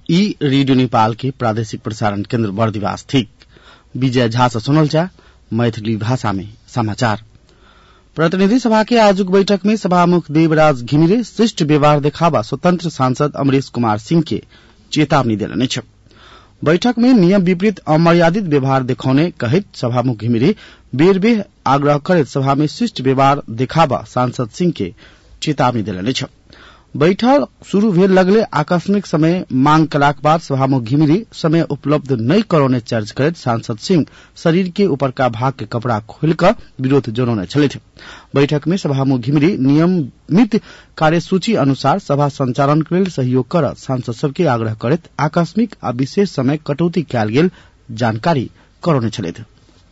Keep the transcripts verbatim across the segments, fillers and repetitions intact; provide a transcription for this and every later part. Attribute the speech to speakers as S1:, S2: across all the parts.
S1: ई रेडियो नेपाल के प्रादेशिक प्रसारण केन्द्र बर्दिवास ठीक विजय झा से सुनल जा मैथिली भाषा में समाचार। प्रतिनिधि सभा के आजुक बैठक में सभामुख देवराज घिमिरे शिष्ट व्यवहार देखावा स्वतंत्र सांसद अमरेश कुमार सिंह के चेतावनी देलनि छ। बैठक में नियम विपरीत अमर्यादित व्यवहार देखाउने कहित सभामुख घिमिरे बेर बेर आग्रह करत सभा में शिष्ट व्यवहार देखावा सांसद सिंह के चेतावनी देलनि छ। बैठक शुरू भेल लगले आकस्मिक समय मांग कलाक बाद सभामुख घिमिरे समय उपलब्ध नहीं करौने चर्च करत सांसद सिंह शरीर के ऊपर का भाग के कपड़ा खोलकर विरोध जनाउने छलथि। बैठक में सभामुख घिमिरे नियमित कार्यसूची अनुसार सभा संचालन के लेल सहयोग कर सांसद सबके आग्रह करत आकस्मिक आ विशेष समय कटौती कयल गेल जानकारी करौने छलथि।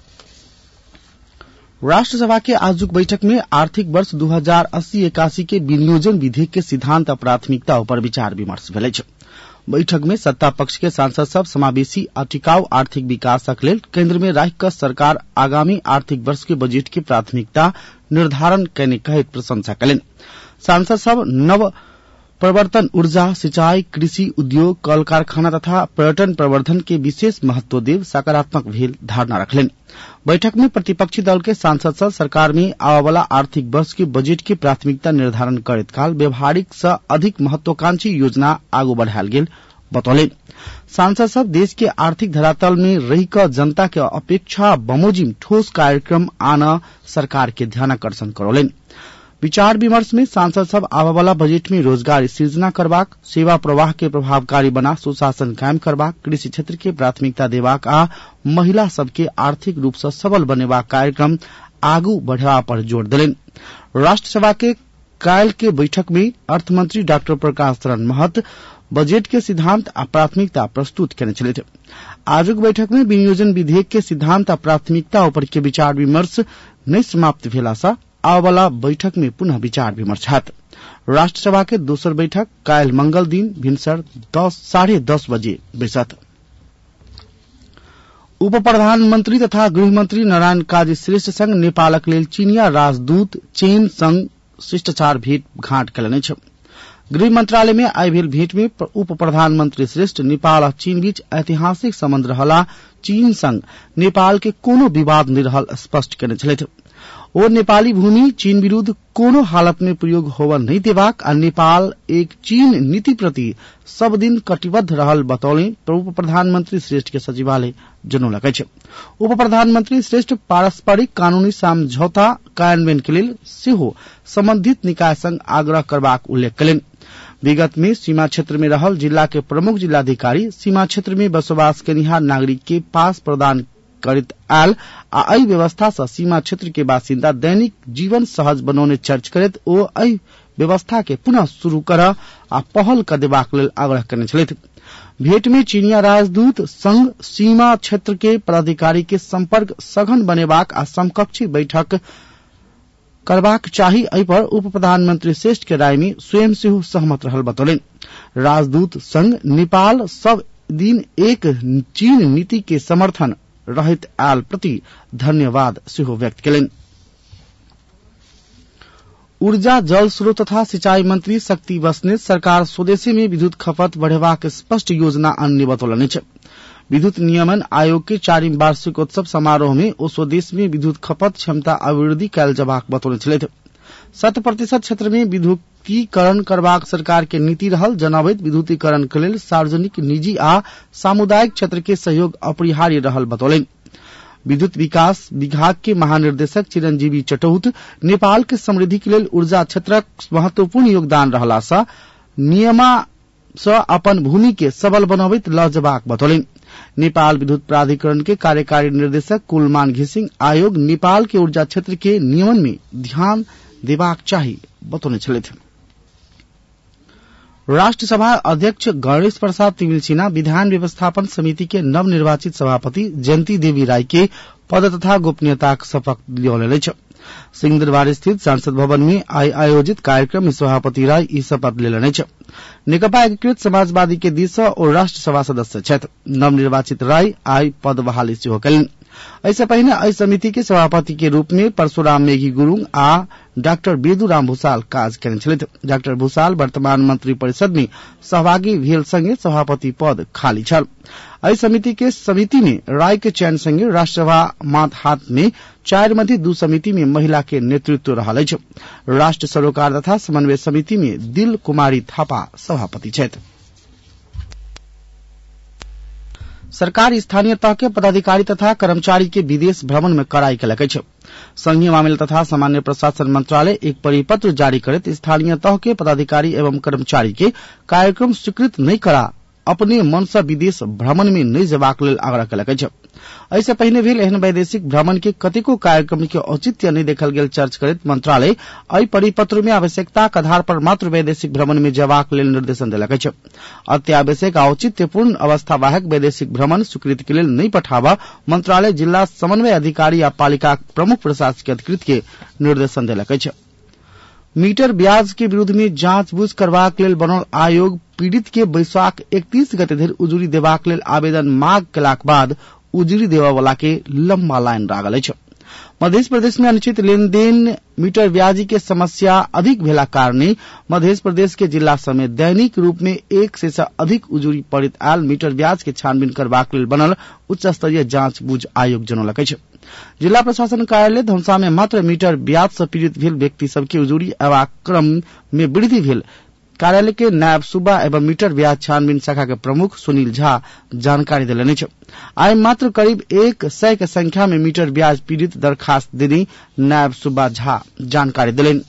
S1: राष्ट्रसभा के आजुक बैठक में आर्थिक वर्ष दू हजार अस्सी इक्यासी के विनियोजन विधेयक के सिद्धांत प्राथमिकता पर विचार विमर्श भेल छ। बैठक में सत्ता पक्ष के सांसद सब समावेशी आ टिकाऊ आर्थिक विकासक लेल केंद्र में राखि क सरकार आगामी आर्थिक वर्ष के बजट की प्राथमिकता निर्धारण करने कहित प्रशंसा कयलनि। सांसद सब नव प्रवर्तन ऊर्जा सिंचाई कृषि उद्योग कल कारखाना तथा पर्यटन प्रवर्धन के विशेष महत्व देव सकारात्मक भेल धारणा रखलनि। बैठक में प्रतिपक्षी दल के सांसद सब सरकार में आवावाला आर्थिक वर्ष के बजट के प्राथमिकता निर्धारण करत काल व्यवहारिक से अधिक महत्वाकांक्षी योजना आगू बढ़ायल गेल बतौले। सांसद सब देश के आर्थिक धरातल में रही क जनता के अपेक्षा बमोजिम ठोस कार्यक्रम आना सरकार के ध्यानाकर्षण करौलनि। विचार विमर्श में सांसद सब आवावाला बजट में रोजगार सृजना करबाक, सेवा प्रवाह के प्रभावकारी बना सुशासन कायम करबाक, कृषि क्षेत्र के प्राथमिकता देबाक आ महिला सबके आर्थिक रूप से सबल बनेबाक कार्यक्रम आगू बढ़ावा पर जोर देलनि। राष्ट्रसभा के काल्हि के बैठक में अर्थमंत्री डॉक्टर प्रकाश चरण महत बजट के सिद्धांत आ प्राथमिकता प्रस्तुत केने छलथि। आजुक बैठक में विनियोजन विधेयक के सिद्धांत आ प्राथमिकता पर के विचार विमर्श नहीं समाप्त भेला सा आवाला बैठक में पुनः विचार विमर्श हैत। राष्ट्रसभा के दोसर बैठक काल्हि मंगल दिन भिनसर दस साढ़े दस बजे बैसत। उप प्रधानमंत्री तथा गृहमंत्री नारायण काजी श्रेष्ठ संग नेपालक लेल चीनिया राजदूत चेन संग शिष्टाचार भेट घाट कयलनि छ। गृह मंत्रालय में आइ भेल भेट में उप प्रधानमंत्री श्रेष्ठ नेपाल आ चीन बीच ऐतिहासिक संबंध रहला चीन संग नेपाल के कोनो विवाद नहीं रहल स्पष्ट केने छलथि। ओ नेपाली भूमि चीन विरूद्ध कोनो हालत में प्रयोग होबा नहीं देबाक आ नेपाल एक चीन नीति प्रति सब दिन कटिबद्ध रहल बतौले उप प्रधानमंत्री श्रेष्ठ के सचिवालय जनौलक अछि। उप प्रधानमंत्री श्रेष्ठ पारस्परिक कानूनी समझौता कार्यान्वयन के लेल सेहो संबंधित निकाय संग आग्रह करबाक उल्लेख कयलनि। विगत में सीमा क्षेत्र में रहल जिला के प्रमुख जिलाधिकारी सीमा क्षेत्र में बसोबास कनिहार नागरिक के पास प्रदान करत आयल आ एहि व्यवस्था से सीमा क्षेत्र के बासिंदा दैनिक जीवन सहज बनौने चर्च करत ओ एहि व्यवस्था के पुनः शुरू कर आ पहल क देबाक लेल आग्रह करने छलथि। भेंट में चीनिया राजदूत संग सीमा क्षेत्र के पदाधिकारी के संपर्क सघन बनेबाक आ समकक्षी बैठक करबाक चाही एहि पर उप प्रधानमंत्री श्रेष्ठ के राय में स्वयं सेहो सहमत रहल बतौलनि। राजदूत संग नेपाल सब दिन एक चीन नीति के समर्थन रहित आयल प्रति धन्यवाद सेहो व्यक्त कयलनि। ऊर्जा जल स्रोत तथा सिंचाई मंत्री शक्ति बस्नेत सरकार स्वदेशी में विद्युत खपत बढ़ेबाक स्पष्ट योजना अन्य बतौलनि छ। विद्युत नियमन आयोग के चारिम वार्षिकोत्सव समारोह में ओ स्वदेश में विद्युत खपत क्षमता अभिवृद्धि कयल जबाक बतौने छलथि। शत प्रतिशत क्षेत्र में विद्युतीकरण करबाक सरकार के नीति रहल जनाबैत विद्युतीकरण के लेल सार्वजनिक निजी आ सामुदायिक क्षेत्र के सहयोग अपरिहार्य रहल बतौलनि। विद्युत विकास विभाग के महानिर्देशक चिरंजीवी चटौत नेपाल के समृद्धि के लेल ऊर्जा क्षेत्रक महत्वपूर्ण योगदान रहला सा नियमा स अपन भूमि के सबल बनबैत ल जबाक बतौलनि। नेपाल विद्युत प्राधिकरण के कार्यकारी निर्देशक कुलमान घिसिंग आयोग नेपाल के ऊर्जा क्षेत्र के नियमन में ध्यान देबाक चाही बतौने छलथि। राष्ट्रसभा अध्यक्ष गणेश प्रसाद तिमिल सिन्हा विधान व्यवस्थापन समिति के नवनिर्वाचित सभापति जयंती देवी राय के पद तथा गोपनीयताक शपथ लियौलनि छ। सिंहदरबार स्थित संसद भवन में आई आयोजित कार्यक्रम में सभापति राय ई शपथ लेलनि छ। नेकपा एकीकृत समाजवादी के दिस और राष्ट्रसभा सदस्य छथि। नवनिर्वाचित राय आई पद बहाली सेहो कयलनि। ऐसे पहिने एहि समिति के सभापति के रूप में परशुराम मेघी गुरुङ आ डाक्टर बेदुराम भूषाल काज केने छलथि। डाक्टर भूषाल वर्तमान मंत्री परिषद में सहभागी भेल संगे सभापति पद खाली छल। एहि समिति के समिति में राय के चयन संगे राष्ट्रसभा मात हाथ में चार मध्ये दू समिति में महिला के नेतृत्व रहल अछि। राष्ट्र सरोकार तथा समन्वय समिति में दिल कुमारी थापा सभापति छथि। सरकार स्थानीय तह के पदाधिकारी तथा कर्मचारी के विदेश भ्रमण में कड़ाई केलक अछि। संघीय मामला तथा सामान्य प्रशासन मंत्रालय एक परिपत्र जारी करत स्थानीय तह के पदाधिकारी एवं कर्मचारी के कार्यक्रम स्वीकृत नहीं करा अपने मन से विदेश भ्रमण में नहीं जेबाक लेल आग्रह केलक अछि। ऐसे पहिने भेल एहन वैदेशिक भ्रमण के कतेको कार्यक्रम के औचित्य नहीं देखल गेल चर्च करत मंत्रालय एहि परिपत्र में आवश्यकताक आधार पर मात्र वैदेशिक भ्रमण में जेबाक लेल निर्देशन देलक अछि। अत्यावश्यक औचित्यपूर्ण अवस्था बाहेक वैदेशिक भ्रमण स्वीकृति के लेल नहीं पठाबा मंत्रालय जिला समन्वय अधिकारी या पालिका प्रमुख प्रशासकीय अधिकृत के निर्देशन देलक अछि। मीटर ब्याज के विरुद्ध में जांचबूझ करबाक लेल बनल आयोग पीड़ित के बैसाख इकतीस गते धरि उजुरी देबाक लेल आवेदन मांग केलाक बाद उजुरी देवा वाला के लंबा लाइन लागल अछि। मध्य प्रदेश में अनुचित लेनदेन मीटर ब्याजी के समस्या अधिक भेला कारणे मध्य प्रदेश के जिला समेत दैनिक रूप में एक सय से अधिक उजुरी पड़ित आयल मीटर ब्याज के छानबीन करबाक लेल बनल उच्च स्तरीय जांचबूझ आयोग जनौलक अछि। जिला प्रशासन कार्यालय धनुषा में मात्र मीटर ब्याज से पीड़ित भेल व्यक्ति सबके उजुरी अयबाक क्रम में वृद्धि भेल कार्यालय के नायब सूबा एवं मीटर ब्याज छानबीन शाखा के प्रमुख सुनील झा जानकारी दिलनि अछि। आइ मात्र करीब एक सय के संख्या में मीटर ब्याज पीड़ित दरखास्त देने नायब सूबा झा जानकारी दिलनि।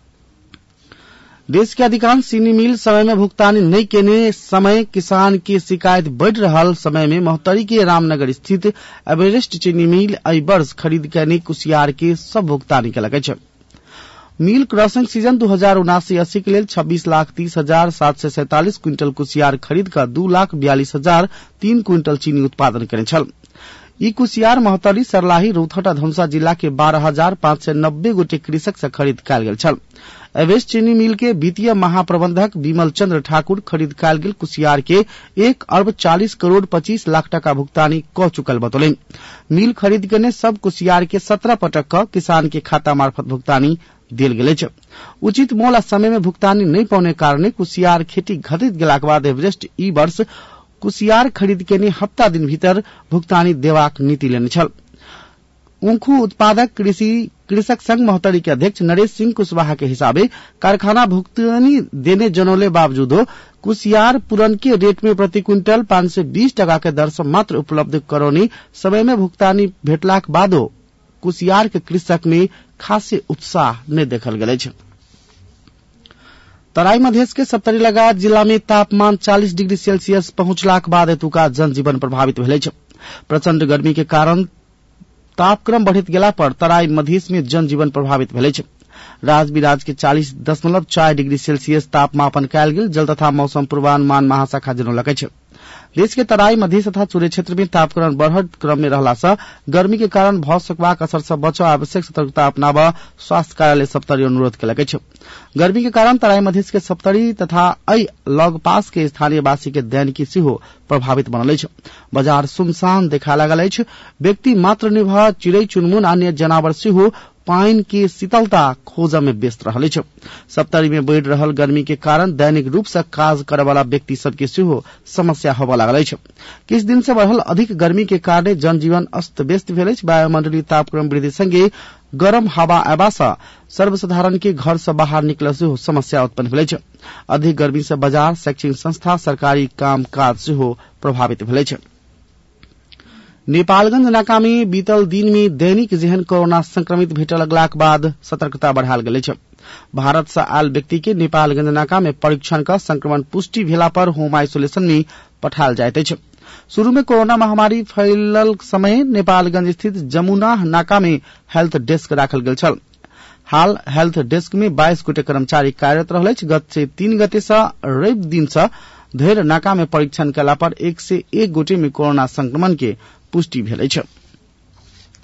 S1: देश के अधिकांश चीनी मिल समय में भुगतानी नहीं केने समय किसान के शिकायत बढ़ रहल समय में महोत्तरी के रामनगर स्थित एवरेस्ट चीनी मिल एहि वर्ष खरीद केने कुसियार के सब भुगतानी केलक अछि। मिल क्रॉसिंग सीजन दू हजार उनासी अस्सी के लिए छब्बीस लाख तीस हजार सात सौ सैंतालीस क्विंटल कुसियार खरीद कर दू लाख बयालीस हजार तीन क्विंटल चीनी उत्पादन करे छल। ई कुसियार महोत्तरी सरलाही रौतहट धनुषा जिला के बारह हजार पांच सौ नब्बे गोटे कृषक से खरीद कयल गेल छल। एवेस्ट चीनी मिल के वित्तीय महाप्रबंधक विमल चंद्र ठाकुर खरीद कयल गेल कुसियार के एक अरब चालीस करोड़ पच्चीस लाख टका भुगतानी क चुकल बतौलन। मिल खरीद के सब कुसियार के सत्रह पटक क किसान के खाता मार्फत भुगतानी देल गेल अछि। उचित मोल आ समय में भुगतानी नहीं पाउने कारणे कुसियार खेती घटित गेलाक बाद एवरेस्ट ई वर्ष कुसियार खरीद के हफ्ता दिन भीतर भुगतानी देबाक नीति लेने छल। ऊखू उत्पादक कृषि कृषक संघ महोत्तरी के अध्यक्ष नरेश सिंह कुशवाहा के हिसाबे कारखाना भुगतानी देने जनौले बावजूदो कुसियार पुरन के रेट में प्रति क्विंटल पांच सौ बीस टका के दर से मात्र उपलब्ध करौनी समय में भुगतानी भेटलाक बादो कुसियार के कृषक में खासे उत्साह नहीं देखल गेल अछि। तराई मधेश के सप्तरी लगायत जिला में तापमान चालीस डिग्री सेल्सियस पहुंचलाक बाद एतुका जनजीवन प्रभावित भेल अछि। प्रचंड गर्मी के कारण तापक्रम बढ़ित गेला पर तराई मधेश में जनजीवन प्रभावित भेल अछि। राज बिराज के चालीस दशमलव चार डिग्री सेल्सियस तापमापन कयल गेल जल तथा मौसम पूर्वानुमान महाशाखा जनौलक अछि। देश के तराई मध्य तथा चूरे क्षेत्र में तापक्रम बढ़त क्रम में रहला से गर्मी के कारण भऽ सकबाक असर से बचाव आवश्यक सतर्कता अपनाबा स्वास्थ्य कार्यालय सप्तरी अनुरोध केलक अछि। गर्मी के कारण तराई मध्य के सप्तरी तथा एहि लग पास के स्थानीय वासी के दैनिकी सेहो प्रभावित बनल अछि। बाजार सुनसान देखा लागल अछि। व्यक्ति मात्र निर्भर चिड़ै चुनमुन अन्य जनावर सेहो पाइन के शीतलता खोज में व्यस्त रहल अछि। सप्तरी में बढ़ रहल गर्मी के कारण दैनिक रूप से काज करे वाला व्यक्ति सबके सेहो समस्या होबऽ लागल अछि। किछ दिन से बढ़ल अधिक गर्मी के कारण जनजीवन अस्त व्यस्त भेल अछि। वायुमंडलीय तापक्रम वृद्धि संगे गरम हवा अयबा से सर्वसाधारण के घर से बाहर निकलय सेहो समस्या उत्पन्न भेल अछि। अधिक गर्मी से बाजार शैक्षणिक संस्था सरकारी काम काज सेहो प्रभावित भेल अछि। नेपालगंज नाका में बीतल दिन में दैनिक जेहन कोरोना संक्रमित भेटऽ लगलाक बाद सतर्कता बढ़ायल गेल अछि। भारत से आयल व्यक्ति के नेपालगंज नाका में परीक्षण का संक्रमण पुष्टि भेला पर होम आइसोलेशन में पठायल जाइत अछि। शुरू में कोरोना महामारी फैलल समय नेपालगंज स्थित जमुना नाका में हेल्थ डेस्क राखल गेल छल। हाल हेल्थ डेस्क में बाईस गोटे कर्मचारी कार्यरत रहल अछि। गत से तीन गते से रवि दिन से धरि नाका में परीक्षण कयला पर एक से एक गोटे में कोरोना संक्रमण के पुष्टि भेल अछि।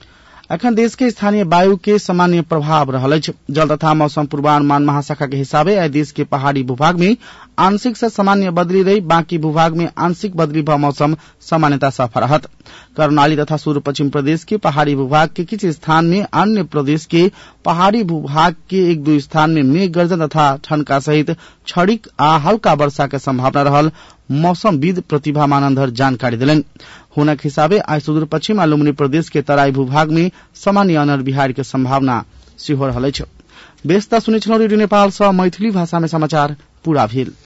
S1: अखन देश के स्थानीय वायु के सामान्य प्रभाव रहल अछि। जल तथा मौसम पूर्वानुमान महाशाखा के हिसाबे आई देश के पहाड़ी भूभाग में आंशिक से सामान्य बदली रही, बाकी भूभाग में आंशिक बदली भ मौसम सामान्यता सफा रहत। कर्णाली तथा सूर्य पश्चिम प्रदेश के पहाड़ी भूभाग के किसी स्थान में, अन्य प्रदेश के पहाड़ी भूभाग के एक दो स्थान में मेघ गर्जन तथा ठनका सहित क्षणिक आ हल्का वर्षा के संभावना रहल मौसमविद प्रतिभा मानंदर जानकारी दिलन। हुनक हिसाबे आज सुदूर पश्चिम आ लुम्बिनी प्रदेश के तराई भूभाग में सामान्य अनर बिहार के संभावना सेहो रहल अछि। बेस्ता सुनै छलौं रेडियो नेपाल सँ मैथिली भाषा में समाचार पूरा भेल।